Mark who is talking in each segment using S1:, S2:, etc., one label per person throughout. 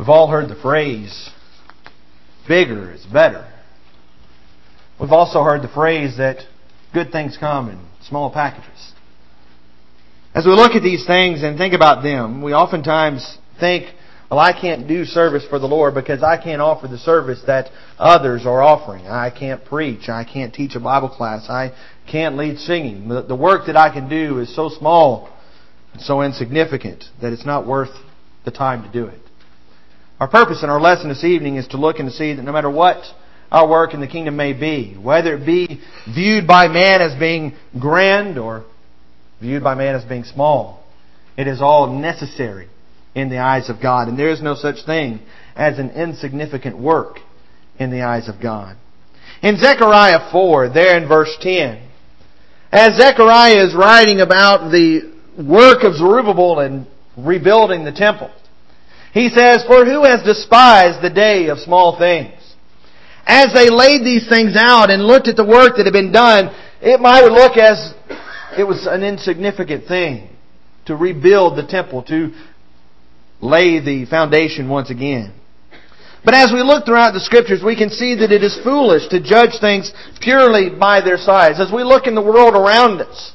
S1: We've all heard the phrase, bigger is better. We've also heard the phrase that good things come in small packages. As we look at these things and think about them, we oftentimes think, well, I can't do service for the Lord because I can't offer the service that others are offering. I can't preach. I can't teach a Bible class. I can't lead singing. The work that I can do is so small and so insignificant that it's not worth the time to do it. Our purpose in our lesson this evening is to look and to see that no matter what our work in the kingdom may be, whether it be viewed by man as being grand or viewed by man as being small, it is all necessary in the eyes of God. And there is no such thing as an insignificant work in the eyes of God. In Zechariah 4, there in verse 10, as Zechariah is writing about the work of Zerubbabel and rebuilding the temple, he says, "For who has despised the day of small things?" As they laid these things out and looked at the work that had been done, it might look as it was an insignificant thing to rebuild the temple, to lay the foundation once again. But as we look throughout the Scriptures, we can see that it is foolish to judge things purely by their size. As we look in the world around us,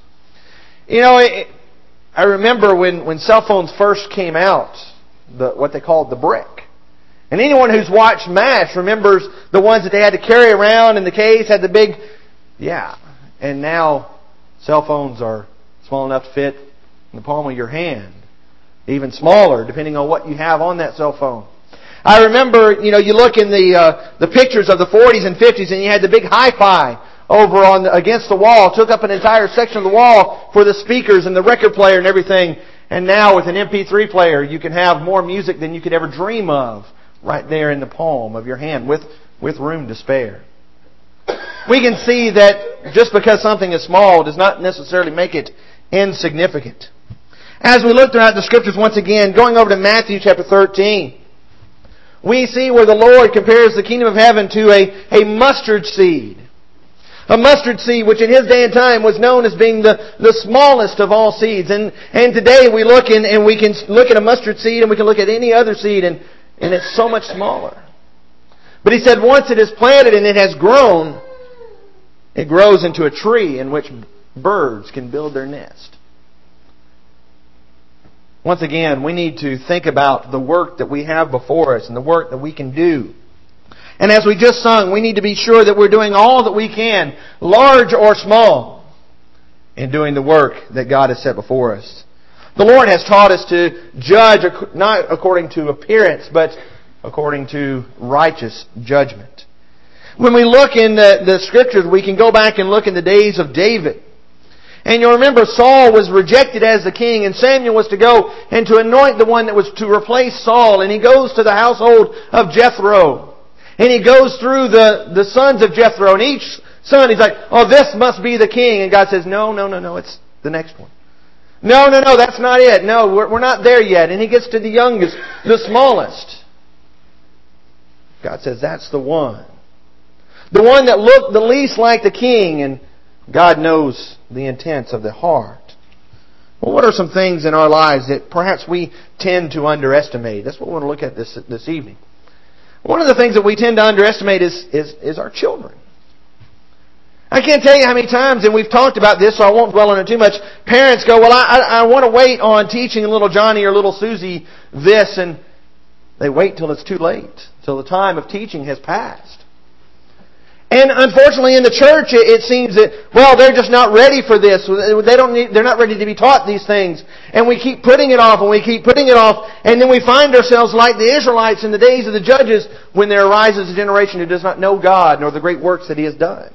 S1: I remember when cell phones first came out, what they called the brick. And anyone who's watched MASH remembers the ones that they had to carry around in the case, had the big, And now cell phones are small enough to fit in the palm of your hand. Even smaller, depending on what you have on that cell phone. I remember, you look in the pictures of the 40s and 50s, and you had the big hi-fi over against the wall, took up an entire section of the wall for the speakers and the record player and everything. And now with an MP3 player, you can have more music than you could ever dream of right there in the palm of your hand with room to spare. We can see that just because something is small does not necessarily make it insignificant. As we look throughout the Scriptures once again, going over to Matthew chapter 13, we see where the Lord compares the kingdom of heaven to a mustard seed. A mustard seed, which in His day and time was known as being the smallest of all seeds. And today we look and we can look at a mustard seed and we can look at any other seed and it's so much smaller. But He said once it is planted and it has grown, it grows into a tree in which birds can build their nest. Once again, we need to think about the work that we have before us and the work that we can do. And as we just sung, we need to be sure that we're doing all that we can, large or small, in doing the work that God has set before us. The Lord has taught us to judge not according to appearance, but according to righteous judgment. When we look in the Scriptures, we can go back and look in the days of David. And you'll remember Saul was rejected as the king, and Samuel was to go and to anoint the one that was to replace Saul. And he goes to the household of Jethro. And he goes through the sons of Jethro. And each son, he's like, "Oh, this must be the king." And God says, No, it's the next one. No, that's not it. No, we're not there yet. And he gets to the youngest, the smallest. God says, that's the one. The one that looked the least like the king. And God knows the intents of the heart. Well, what are some things in our lives that perhaps we tend to underestimate? That's what we want to look at this evening. One of the things that we tend to underestimate is our children. I can't tell you how many times, and we've talked about this, so I won't dwell on it too much. Parents go, "Well, I want to wait on teaching little Johnny or little Susie this," and they wait till it's too late, till the time of teaching has passed. And unfortunately in the church it seems that, they're just not ready for this. They're not ready to be taught these things. And we keep putting it off and we keep putting it off. And then we find ourselves like the Israelites in the days of the judges when there arises a generation who does not know God nor the great works that He has done.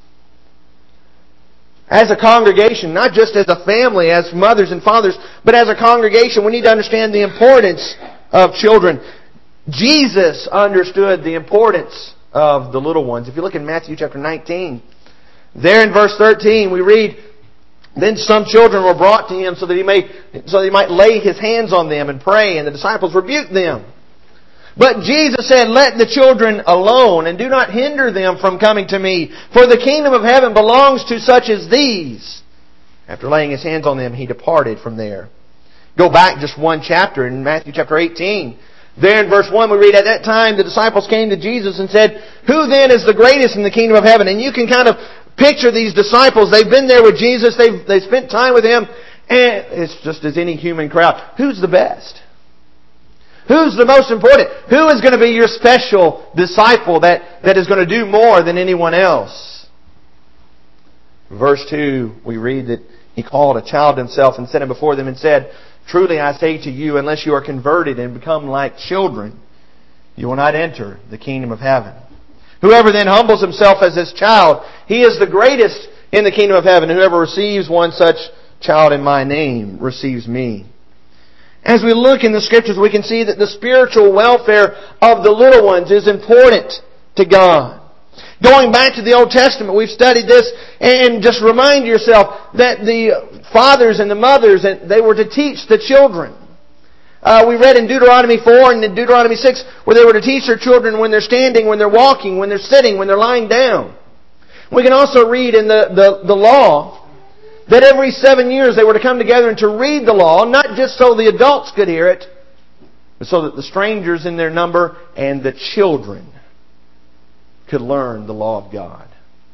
S1: As a congregation, not just as a family, as mothers and fathers, but as a congregation, we need to understand the importance of children. Jesus understood the importance of the little ones. If you look in Matthew chapter 19, there in verse 13 we read, "Then some children were brought to Him so that He might lay His hands on them and pray, and the disciples rebuked them. But Jesus said, 'Let the children alone, and do not hinder them from coming to me, for the kingdom of heaven belongs to such as these.' After laying His hands on them, He departed from there." Go back just one chapter in Matthew chapter 18. There in verse 1 we read, at that time the disciples came to Jesus and said, who then is the greatest in the kingdom of heaven? And you can kind of picture these disciples. They've been there with Jesus. They've spent time with Him. And it's just as any human crowd. Who's the best? Who's the most important? Who is going to be your special disciple that is going to do more than anyone else? Verse 2, we read that He called a child to Himself and set him before them and said, truly I say to you, unless you are converted and become like children, you will not enter the kingdom of heaven. Whoever then humbles himself as this child, he is the greatest in the kingdom of heaven. Whoever receives one such child in my name receives me. As we look in the Scriptures, we can see that the spiritual welfare of the little ones is important to God. Going back to the Old Testament, we've studied this, and just remind yourself that the fathers and the mothers, they were to teach the children. We read in Deuteronomy 4 and in Deuteronomy 6 where they were to teach their children when they're standing, when they're walking, when they're sitting, when they're lying down. We can also read in the law that every 7 years they were to come together and to read the law, not just so the adults could hear it, but so that the strangers in their number and the children could learn the law of God.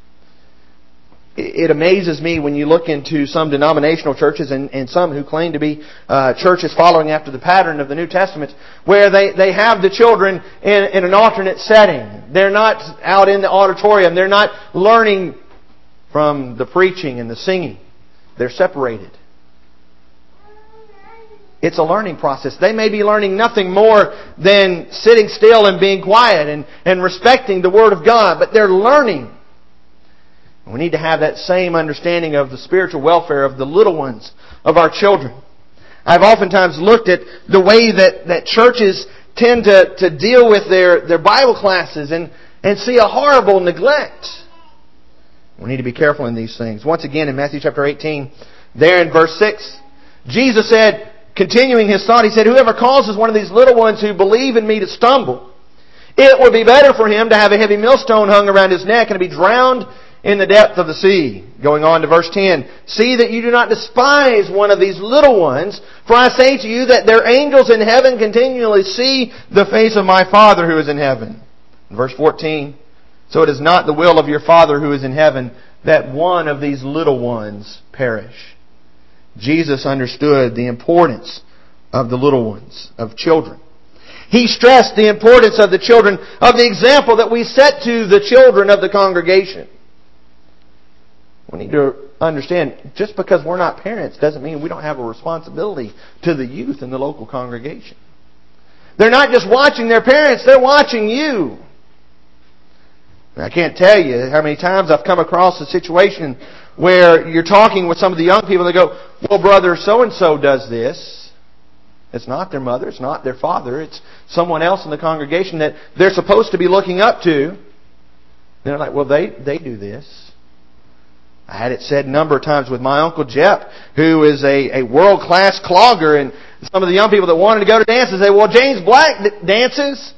S1: It amazes me when you look into some denominational churches and some who claim to be churches following after the pattern of the New Testament, where they have the children in an alternate setting. They're not out in the auditorium. They're not learning from the preaching and the singing. They're separated. It's a learning process. They may be learning nothing more than sitting still and being quiet and respecting the Word of God, but they're learning. We need to have that same understanding of the spiritual welfare of the little ones, of our children. I've oftentimes looked at the way that churches tend to deal with their Bible classes and see a horrible neglect. We need to be careful in these things. Once again, in Matthew chapter 18, there in verse 6, Jesus said, continuing His thought, He said, whoever causes one of these little ones who believe in Me to stumble, it would be better for him to have a heavy millstone hung around his neck and to be drowned in the depth of the sea. Going on to verse 10, see that you do not despise one of these little ones, for I say to you that their angels in heaven continually see the face of My Father who is in heaven. In verse 14, so it is not the will of your Father who is in heaven that one of these little ones perish. Jesus understood the importance of the little ones, of children. He stressed the importance of the children, of the example that we set to the children of the congregation. We need to understand, just because we're not parents doesn't mean we don't have a responsibility to the youth in the local congregation. They're not just watching their parents, they're watching you. I can't tell you how many times I've come across a situation where you're talking with some of the young people and they go, well, brother so-and-so does this. It's not their mother, it's not their father, it's someone else in the congregation that they're supposed to be looking up to. They're like, well, they do this. I had it said a number of times with my Uncle Jeff, who is a world-class clogger, and some of the young people that wanted to go to dances say, well, James Black dances.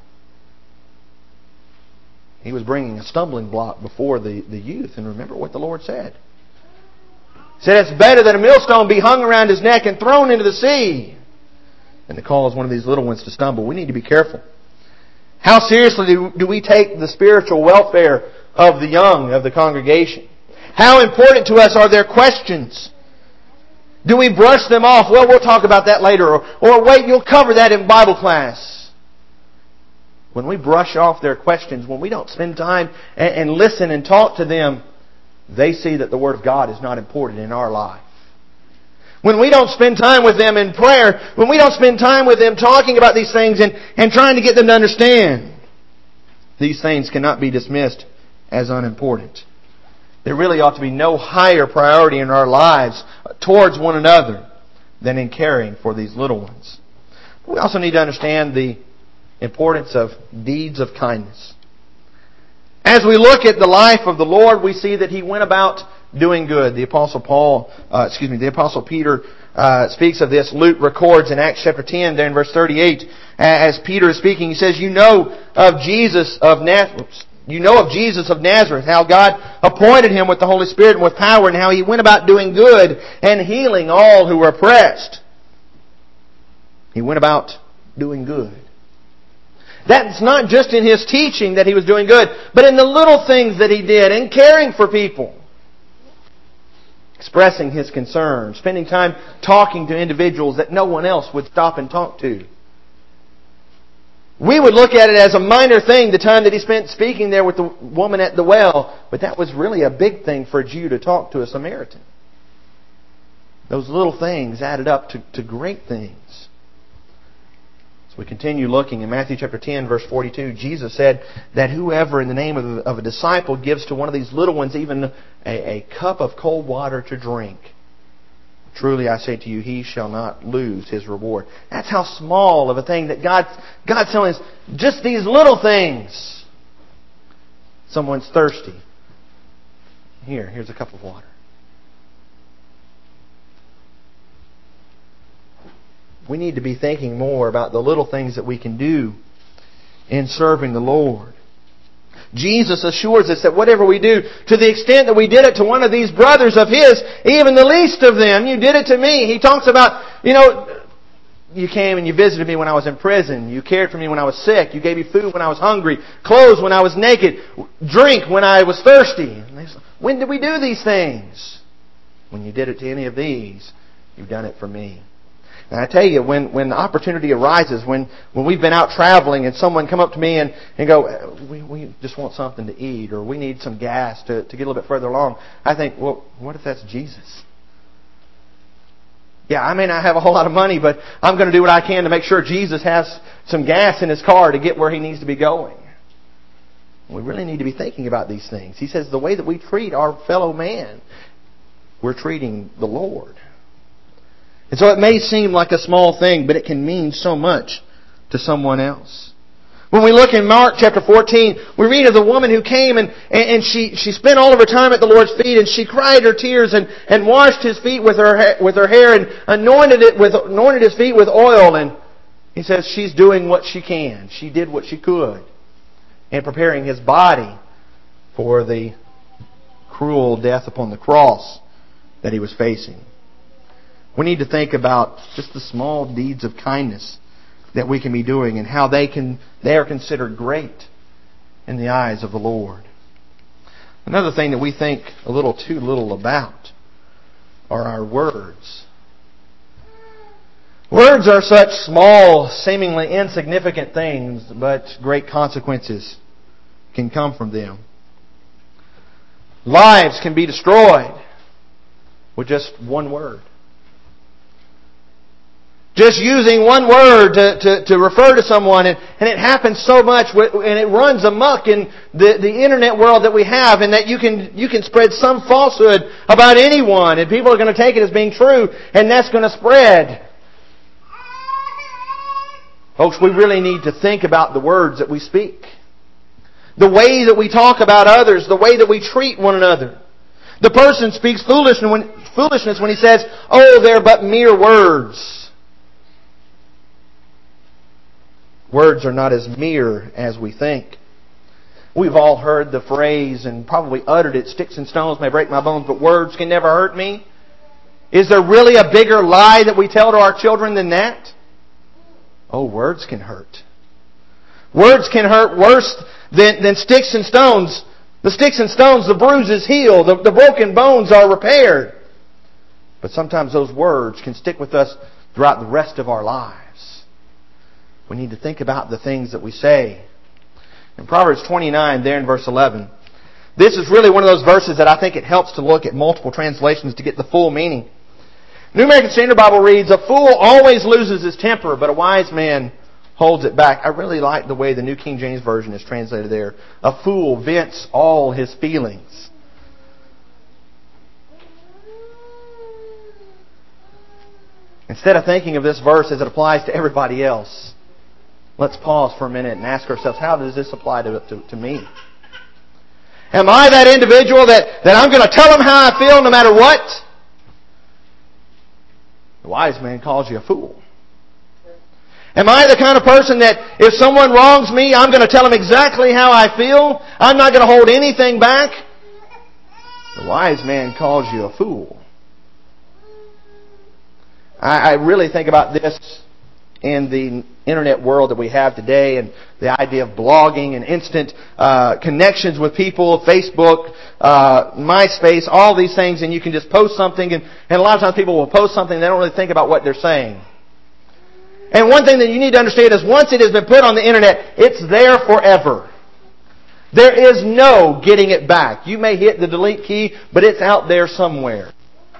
S1: He was bringing a stumbling block before the youth. And remember what the Lord said. He said it's better that a millstone be hung around his neck and thrown into the sea than to cause one of these little ones to stumble. We need to be careful. How seriously do we take the spiritual welfare of the young, of the congregation? How important to us are their questions? Do we brush them off? Well, we'll talk about that later. Or wait, you'll cover that in Bible class. When we brush off their questions, when we don't spend time and listen and talk to them, they see that the Word of God is not important in our life. When we don't spend time with them in prayer, when we don't spend time with them talking about these things and trying to get them to understand, these things cannot be dismissed as unimportant. There really ought to be no higher priority in our lives towards one another than in caring for these little ones. We also need to understand the importance of deeds of kindness. As we look at the life of the Lord, we see that He went about doing good. The Apostle Peter speaks of this. Luke records in Acts chapter 10, there in verse 38, as Peter is speaking, he says, You know of Jesus of Nazareth, how God appointed Him with the Holy Spirit and with power, and how He went about doing good and healing all who were oppressed. He went about doing good. That's not just in His teaching that He was doing good, but in the little things that He did, in caring for people. Expressing His concern, spending time talking to individuals that no one else would stop and talk to. We would look at it as a minor thing, the time that He spent speaking there with the woman at the well, but that was really a big thing for a Jew to talk to a Samaritan. Those little things added up to great things. So we continue looking in Matthew chapter 10, verse 42. Jesus said that whoever in the name of a disciple gives to one of these little ones even a cup of cold water to drink, truly I say to you, he shall not lose his reward. That's how small of a thing that God's telling us. Just these little things. Someone's thirsty. Here's a cup of water. We need to be thinking more about the little things that we can do in serving the Lord. Jesus assures us that whatever we do, to the extent that we did it to one of these brothers of His, even the least of them, you did it to me. He talks about, you came and you visited me when I was in prison. You cared for me when I was sick. You gave me food when I was hungry. Clothes when I was naked. Drink when I was thirsty. When did we do these things? When you did it to any of these, you've done it for me. And I tell you, when the opportunity arises, when we've been out traveling and someone come up to me and go, we just want something to eat, or we need some gas to get a little bit further along, I think, well, what if that's Jesus? Yeah, I may not have a whole lot of money, but I'm going to do what I can to make sure Jesus has some gas in his car to get where he needs to be going. We really need to be thinking about these things. He says the way that we treat our fellow man, we're treating the Lord. And so it may seem like a small thing, but it can mean so much to someone else. When we look in Mark chapter 14, we read of the woman who came and she spent all of her time at the Lord's feet, and she cried her tears and washed His feet with her hair and anointed His feet with oil. And he says she's doing what she can. She did what she could in preparing His body for the cruel death upon the cross that He was facing. We need to think about just the small deeds of kindness that we can be doing and how they are considered great in the eyes of the Lord. Another thing that we think a little too little about are our words. Words are such small, seemingly insignificant things, but great consequences can come from them. Lives can be destroyed with just one word. Just using one word to refer to someone, and it happens so much, and it runs amok in the internet world that we have, and that you can spread some falsehood about anyone, and people are going to take it as being true, and that's going to spread. Folks, we really need to think about the words that we speak, the way that we talk about others, the way that we treat one another. The person speaks foolishness when he says, "Oh, they're but mere words." Words are not as mere as we think. We've all heard the phrase and probably uttered it, "Sticks and stones may break my bones, but words can never hurt me." Is there really a bigger lie that we tell to our children than that? Oh, words can hurt. Words can hurt worse than sticks and stones. The sticks and stones, the bruises heal, the broken bones are repaired. But sometimes those words can stick with us throughout the rest of our lives. We need to think about the things that we say. In Proverbs 29, there in verse 11, this is really one of those verses that I think it helps to look at multiple translations to get the full meaning. New American Standard Bible reads, "A fool always loses his temper, but a wise man holds it back." I really like the way the New King James Version is translated there. A fool vents all his feelings. Instead of thinking of this verse as it applies to everybody else, let's pause for a minute and ask ourselves, how does this apply to me? Am I that individual that I'm going to tell them how I feel no matter what? The wise man calls you a fool. Am I the kind of person that if someone wrongs me, I'm going to tell them exactly how I feel? I'm not going to hold anything back? The wise man calls you a fool. I really think about this in the internet world that we have today, and the idea of blogging and instant connections with people, Facebook, MySpace, all these things, and you can just post something, and a lot of times people will post something, they don't really think about what they're saying. And one thing that you need to understand is once it has been put on the internet, it's there forever. There is no getting it back. You may hit the delete key, but it's out there somewhere.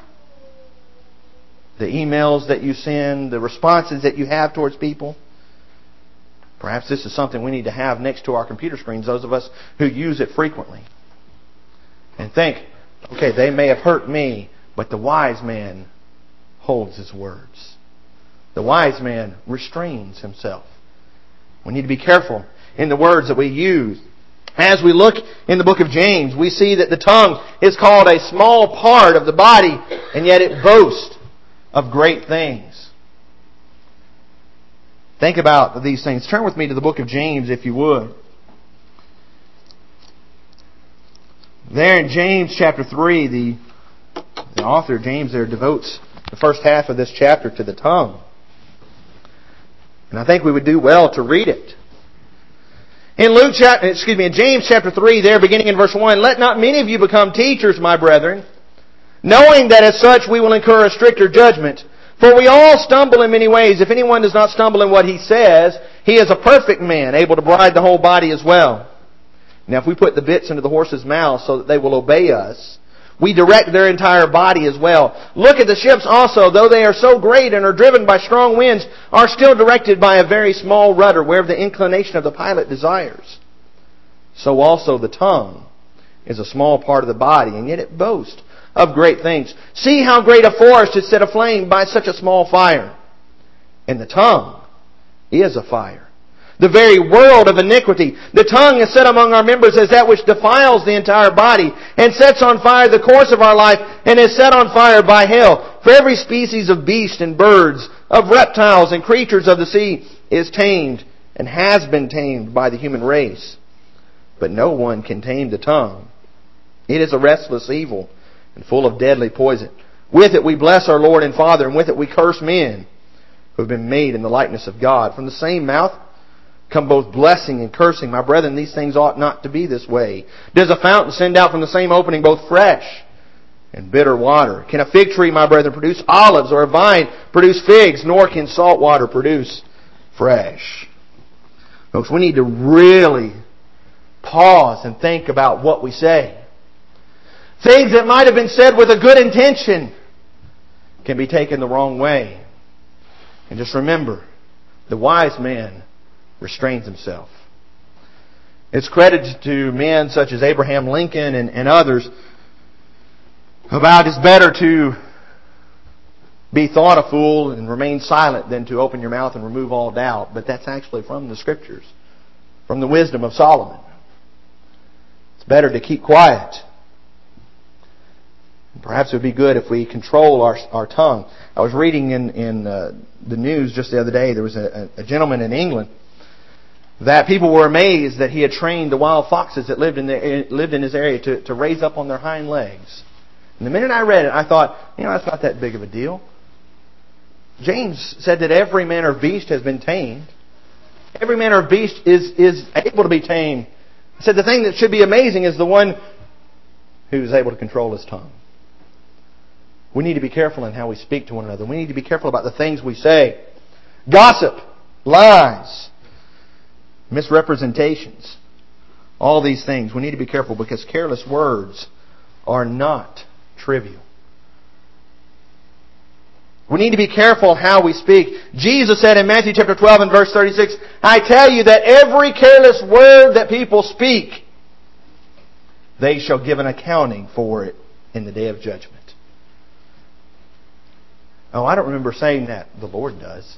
S1: The emails that you send, the responses that you have towards people. Perhaps this is something we need to have next to our computer screens, those of us who use it frequently. And think, okay, they may have hurt me, but the wise man holds his words. The wise man restrains himself. We need to be careful in the words that we use. As we look in the book of James, we see that the tongue is called a small part of the body, and yet it boasts of great things. Think about these things. Turn with me to the book of James, if you would. There in James chapter 3, the author, James, there devotes the first half of this chapter to the tongue. And I think we would do well to read it. In James chapter 3, there beginning in verse 1, "Let not many of you become teachers, my brethren, knowing that as such we will incur a stricter judgment. For we all stumble in many ways. If anyone does not stumble in what he says, he is a perfect man, able to bridle the whole body as well. Now if we put the bits into the horse's mouth so that they will obey us, we direct their entire body as well. Look at the ships also, though they are so great and are driven by strong winds, are still directed by a very small rudder, wherever the inclination of the pilot desires. So also the tongue is a small part of the body, and yet it boasts of great things. See how great a forest is set aflame by such a small fire. And the tongue is a fire, the very world of iniquity. The tongue is set among our members as that which defiles the entire body, and sets on fire the course of our life, and is set on fire by hell. For every species of beast and birds, of reptiles and creatures of the sea, is tamed, and has been tamed by the human race. But no one can tame the tongue. It is a restless evil, and full of deadly poison. With it we bless our Lord and Father, and with it we curse men who have been made in the likeness of God. From the same mouth come both blessing and cursing. My brethren, these things ought not to be this way. Does a fountain send out from the same opening both fresh and bitter water? Can a fig tree, my brethren, produce olives, or a vine produce figs? Nor can salt water produce fresh. Folks, we need to really pause and think about what we say. Things that might have been said with a good intention can be taken the wrong way. And just remember, the wise man restrains himself. It's credited to men such as Abraham Lincoln and others about it's better to be thought a fool and remain silent than to open your mouth and remove all doubt. But that's actually from the Scriptures, from the wisdom of Solomon. It's better to keep quiet. Perhaps it would be good if we control our tongue. I was reading in the news just the other day, there was a gentleman in England that people were amazed that he had trained the wild foxes that lived in his area to raise up on their hind legs. And the minute I read it, I thought, that's not that big of a deal. James said that every manner of beast has been tamed. Every manner of beast is able to be tamed. He said the thing that should be amazing is the one who is able to control his tongue. We need to be careful in how we speak to one another. We need to be careful about the things we say. Gossip, lies, misrepresentations, all these things. We need to be careful because careless words are not trivial. We need to be careful how we speak. Jesus said in Matthew chapter 12 and verse 36, I tell you that every careless word that people speak, they shall give an accounting for it in the day of judgment. Oh, I don't remember saying that. The Lord does.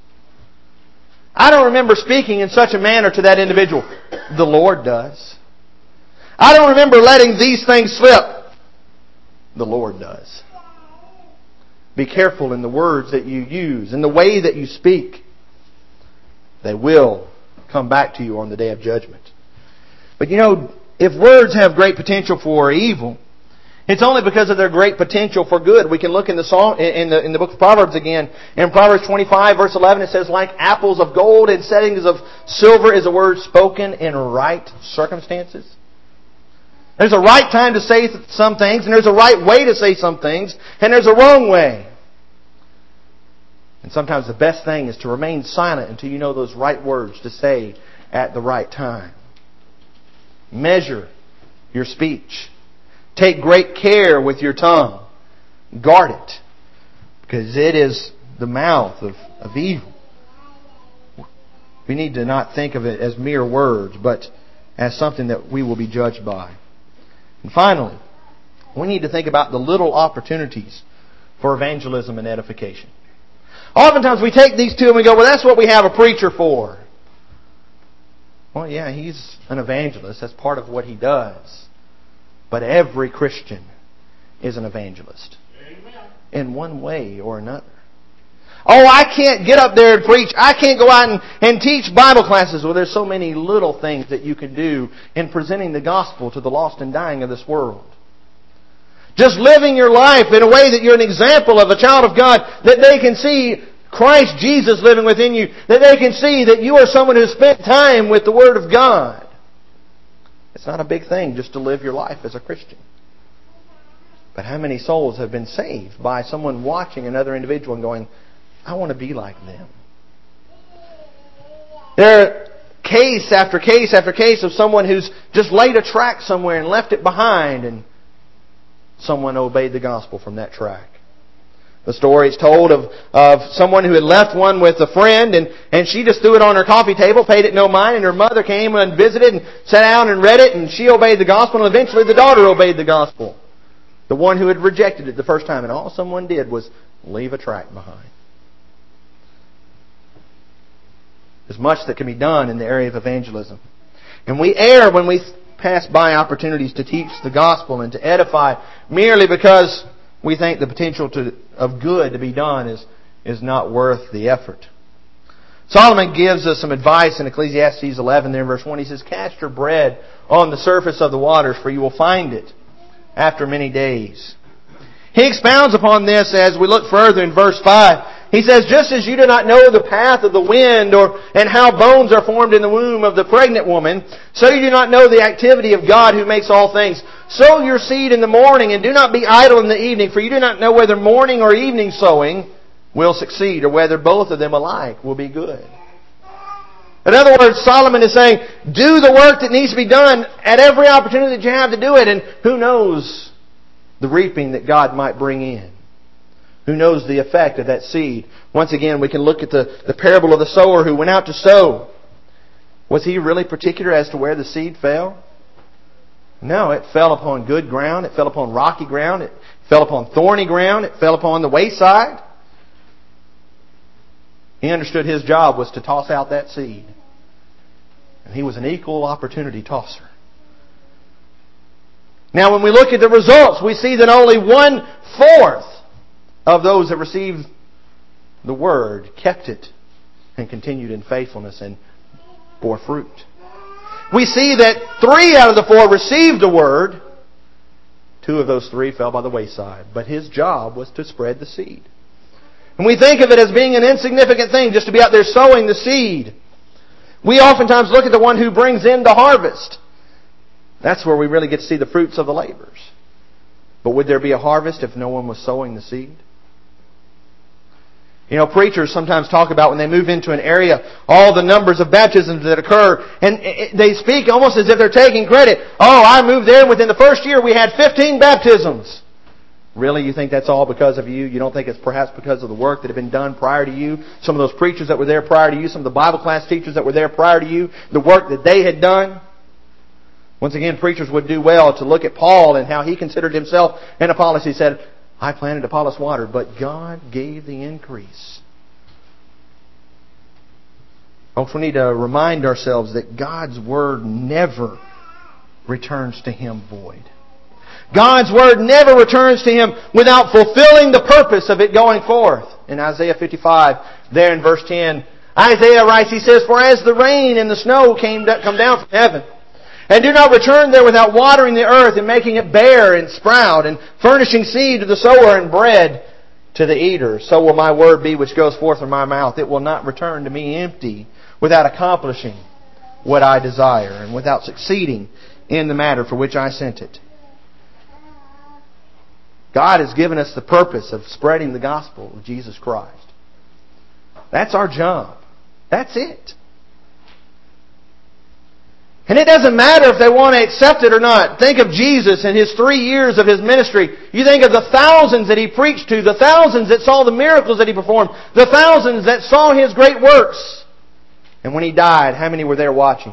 S1: I don't remember speaking in such a manner to that individual. The Lord does. I don't remember letting these things slip. The Lord does. Be careful in the words that you use, in the way that you speak. They will come back to you on the day of judgment. But if words have great potential for evil, It's only because of their great potential for good. We can look in the song, in the book of Proverbs again. In Proverbs 25 verse 11 it says, like apples of gold in settings of silver is a word spoken in right circumstances. There's a right time to say some things, and there's a right way to say some things, and there's a wrong way. And sometimes the best thing is to remain silent until you know those right words to say at the right time. Measure your speech. Take great care with your tongue. Guard it, because it is the mouth of evil. We need to not think of it as mere words, but as something that we will be judged by. And finally, we need to think about the little opportunities for evangelism and edification. Oftentimes we take these two and we go, well, that's what we have a preacher for. Well, yeah, he's an evangelist. That's part of what he does. But every Christian is an evangelist. Amen. In one way or another. Oh, I can't get up there and preach. I can't go out and teach Bible classes. Well, there's so many little things that you can do in presenting the gospel to the lost and dying of this world. Just living your life in a way that you're an example of a child of God, that they can see Christ Jesus living within you, that they can see that you are someone who spent time with the Word of God. It's not a big thing just to live your life as a Christian. But how many souls have been saved by someone watching another individual and going, I want to be like them? There are case after case after case of someone who's just laid a tract somewhere and left it behind, and someone obeyed the gospel from that tract. The story is told of someone who had left one with a friend, and she just threw it on her coffee table, paid it no mind, and her mother came and visited and sat down and read it, and she obeyed the gospel, and eventually the daughter obeyed the gospel. The one who had rejected it the first time, and all someone did was leave a tract behind. There's much that can be done in the area of evangelism. And we err when we pass by opportunities to teach the gospel and to edify merely because we think the potential of good to be done is not worth the effort. Solomon gives us some advice in Ecclesiastes 11 there in verse 1. He says, cast your bread on the surface of the waters, for you will find it after many days. He expounds upon this as we look further in verse 5. He says, just as you do not know the path of the wind and how bones are formed in the womb of the pregnant woman, so you do not know the activity of God who makes all things. Sow your seed in the morning and do not be idle in the evening, for you do not know whether morning or evening sowing will succeed, or whether both of them alike will be good. In other words, Solomon is saying, do the work that needs to be done at every opportunity that you have to do it, and who knows the reaping that God might bring in. Who knows the effect of that seed? Once again, we can look at the parable of the sower who went out to sow. Was he really particular as to where the seed fell? No, it fell upon good ground. It fell upon rocky ground. It fell upon thorny ground. It fell upon the wayside. He understood his job was to toss out that seed. And he was an equal opportunity tosser. Now when we look at the results, we see that only 1/4 of those that received the Word kept it and continued in faithfulness and bore fruit. We see that 3 out of the 4 received the Word. 2 of those 3 fell by the wayside. But his job was to spread the seed. And we think of it as being an insignificant thing just to be out there sowing the seed. We oftentimes look at the one who brings in the harvest. That's where we really get to see the fruits of the labors. But would there be a harvest if no one was sowing the seed? You know, preachers sometimes talk about when they move into an area, all the numbers of baptisms that occur, and they speak almost as if they're taking credit. Oh, I moved there, and within the first year we had 15 baptisms. Really? You think that's all because of you? You don't think it's perhaps because of the work that had been done prior to you? Some of those preachers that were there prior to you, some of the Bible class teachers that were there prior to you, the work that they had done? Once again, preachers would do well to look at Paul and how he considered himself an Apollos. He said, I planted, Apollos watered, but God gave the increase. Folks, we need to remind ourselves that God's Word never returns to Him void. God's Word never returns to Him without fulfilling the purpose of it going forth. In Isaiah 55, there in verse 10, Isaiah writes, he says, for as the rain and the snow come down from heaven, And do not return there without watering the earth and making it bear and sprout, and furnishing seed to the sower and bread to the eater. So will my word be which goes forth from my mouth. It will not return to me empty, without accomplishing what I desire, and without succeeding in the matter for which I sent it. God has given us the purpose of spreading the gospel of Jesus Christ. That's our job. That's it. And it doesn't matter if they want to accept it or not. Think of Jesus and His 3 years of His ministry. You think of the thousands that He preached to, the thousands that saw the miracles that He performed, the thousands that saw His great works. And when He died, how many were there watching?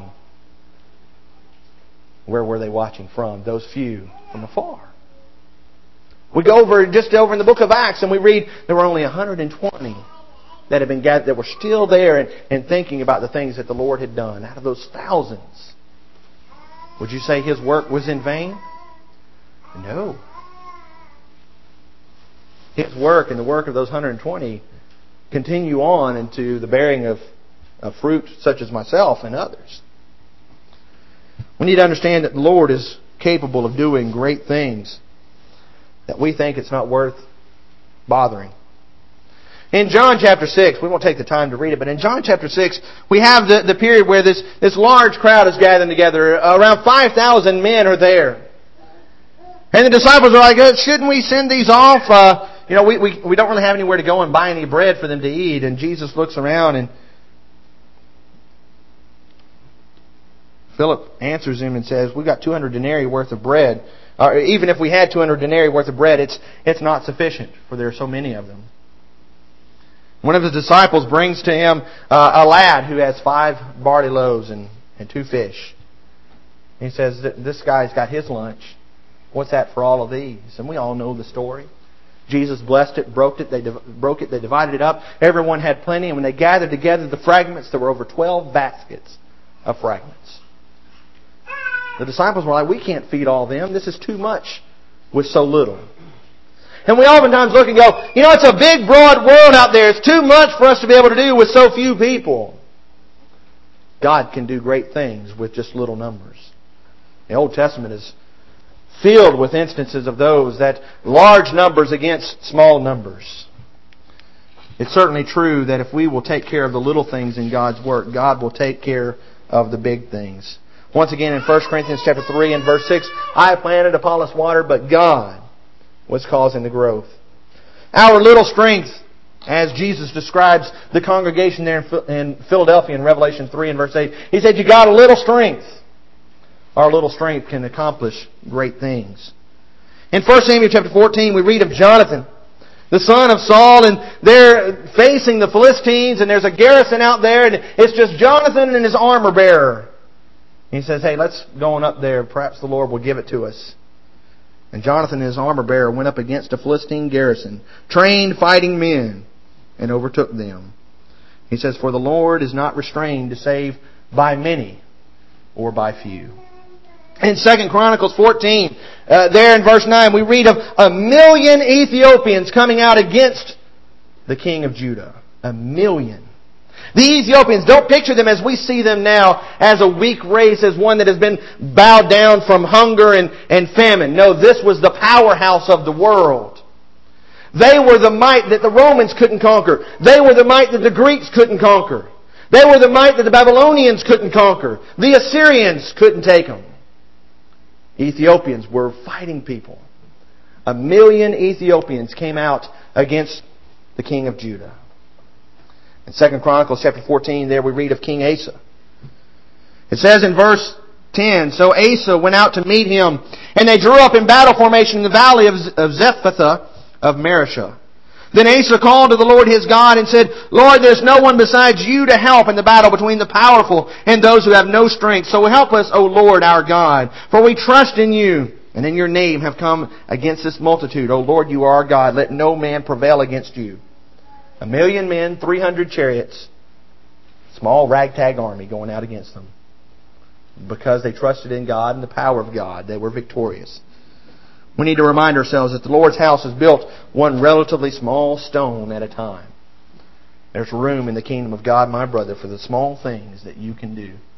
S1: Where were they watching from? Those few from afar. We go over in the book of Acts and we read there were only 120 that had been gathered, that were still there and thinking about the things that the Lord had done out of those thousands. Would you say His work was in vain? No. His work and the work of those 120 continue on into the bearing of fruit such as myself and others. We need to understand that the Lord is capable of doing great things that we think it's not worth bothering. In John chapter 6, we won't take the time to read it, but in John chapter 6, we have the period where this large crowd is gathering together. Around 5,000 men are there. And the disciples are like, shouldn't we send these off? We don't really have anywhere to go and buy any bread for them to eat. And Jesus looks around and Philip answers him and says, we've got 200 denarii worth of bread. Even if we had 200 denarii worth of bread, it's not sufficient, for there are so many of them. One of His disciples brings to Him a lad who has 5 barley loaves and 2 fish. He says, this guy's got his lunch. What's that for all of these? And we all know the story. Jesus blessed it, broke it, they divided it up. Everyone had plenty, and when they gathered together the fragments, there were over 12 baskets of fragments. The disciples were like, we can't feed all them. This is too much with so little. And we oftentimes look and go, it's a big, broad world out there. It's too much for us to be able to do with so few people. God can do great things with just little numbers. The Old Testament is filled with instances of those, that large numbers against small numbers. It's certainly true that if we will take care of the little things in God's work, God will take care of the big things. Once again in 1 Corinthians chapter 3 and verse 6, I planted, Apollos watered, but God was causing the growth. Our little strength, as Jesus describes the congregation there in Philadelphia in Revelation 3 and verse 8, He said, you got a little strength. Our little strength can accomplish great things. In 1 Samuel chapter 14, we read of Jonathan, the son of Saul, and they're facing the Philistines, and there's a garrison out there, and it's just Jonathan and his armor bearer. He says, hey, let's go on up there. Perhaps the Lord will give it to us. And Jonathan and his armor bearer went up against a Philistine garrison, trained fighting men, and overtook them. He says, for the Lord is not restrained to save by many or by few. In 2 Chronicles 14, there in verse 9, we read of 1,000,000 Ethiopians coming out against the king of Judah. 1,000,000. The Ethiopians, don't picture them as we see them now as a weak race, as one that has been bowed down from hunger and famine. No, this was the powerhouse of the world. They were the might that the Romans couldn't conquer. They were the might that the Greeks couldn't conquer. They were the might that the Babylonians couldn't conquer. The Assyrians couldn't take them. Ethiopians were fighting people. 1,000,000 Ethiopians came out against the king of Judah. In 2 Chronicles chapter 14, there we read of King Asa. It says in verse 10, so Asa went out to meet him, and they drew up in battle formation in the valley of Zephathah of Marishah. Then Asa called to the Lord his God and said, Lord, there's no one besides you to help in the battle between the powerful and those who have no strength. So help us, O Lord our God, for we trust in you, and in your name have come against this multitude. O Lord, you are our God. Let no man prevail against you. 1,000,000 men, 300 chariots, small ragtag army going out against them. Because they trusted in God and the power of God, they were victorious. We need to remind ourselves that the Lord's house is built one relatively small stone at a time. There's room in the kingdom of God, my brother, for the small things that you can do.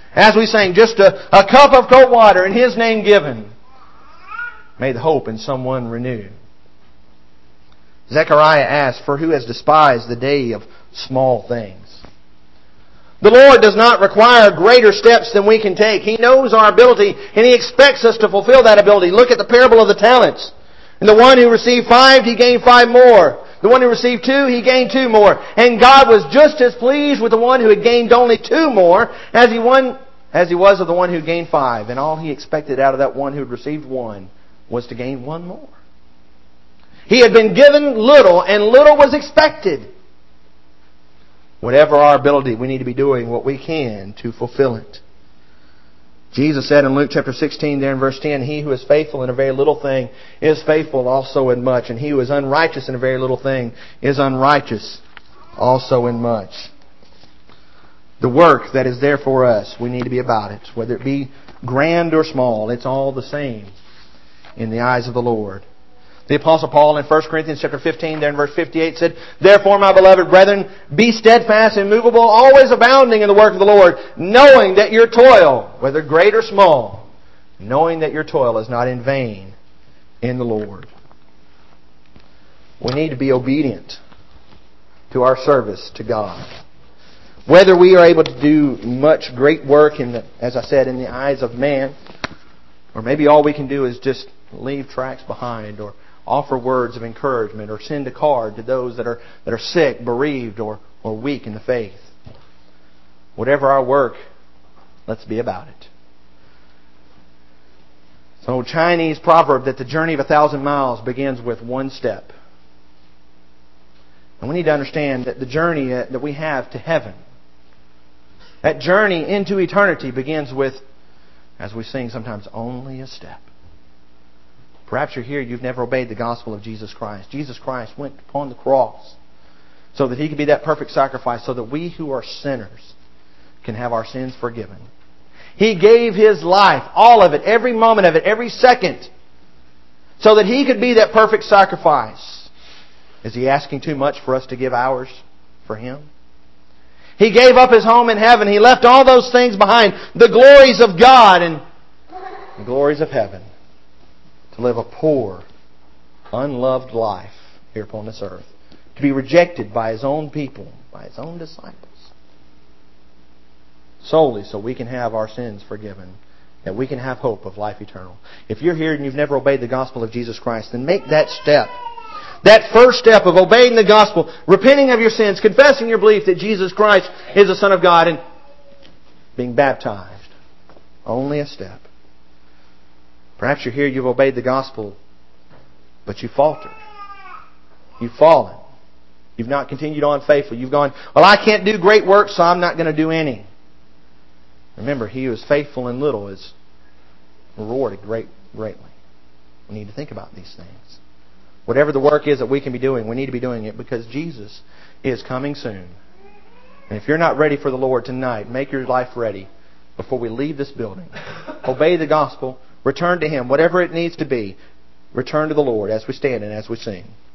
S1: As we sang, just a cup of cold water in His name given. May the hope in someone renew. Zechariah asked, "For who has despised the day of small things?" The Lord does not require greater steps than we can take. He knows our ability, and He expects us to fulfill that ability. Look at the parable of the talents. And the one who received 5, he gained 5 more. The one who received 2, he gained 2 more. And God was just as pleased with the one who had gained only 2 more as He was of the one who gained 5. And all He expected out of that one who had received 1 was to gain 1 more. He had been given little, and little was expected. Whatever our ability, we need to be doing what we can to fulfill it. Jesus said in Luke chapter 16 there in verse 10, "He who is faithful in a very little thing is faithful also in much. And he who is unrighteous in a very little thing is unrighteous also in much." The work that is there for us, we need to be about it. Whether it be grand or small, it's all the same in the eyes of the Lord. The Apostle Paul in 1 Corinthians chapter 15, there in verse 58 said, "Therefore, my beloved brethren, be steadfast, immovable, always abounding in the work of the Lord, knowing that your toil, whether great or small, knowing that your toil is not in vain in the Lord." We need to be obedient to our service to God. Whether we are able to do much great work, as I said, in the eyes of man, or maybe all we can do is just leave tracts behind, or offer words of encouragement, or send a card to those that are sick, bereaved, or weak in the faith. Whatever our work, let's be about it. It's an old Chinese proverb that the journey of 1,000 miles begins with 1 step. And we need to understand that the journey that we have to heaven, that journey into eternity begins with, as we sing sometimes, only a step. Perhaps you're here, you've never obeyed the gospel of Jesus Christ. Jesus Christ went upon the cross so that He could be that perfect sacrifice, so that we who are sinners can have our sins forgiven. He gave His life, all of it, every moment of it, every second, so that He could be that perfect sacrifice. Is He asking too much for us to give ours for Him? He gave up His home in heaven. He left all those things behind, the glories of God and the glories of heaven, to live a poor, unloved life here upon this earth. To be rejected by His own people, by His own disciples. Solely so we can have our sins forgiven. That we can have hope of life eternal. If you're here and you've never obeyed the gospel of Jesus Christ, then make that step. That first step of obeying the gospel, repenting of your sins, confessing your belief that Jesus Christ is the Son of God, and being baptized. Only a step. Perhaps you're here, you've obeyed the gospel, but you faltered. You've fallen. You've not continued on faithfully. You've gone, well, I can't do great works, so I'm not going to do any. Remember, he who is faithful in little is rewarded greatly. We need to think about these things. Whatever the work is that we can be doing, we need to be doing it because Jesus is coming soon. And if you're not ready for the Lord tonight, make your life ready before we leave this building. Obey the gospel. Return to Him. Whatever it needs to be, return to the Lord as we stand and as we sing.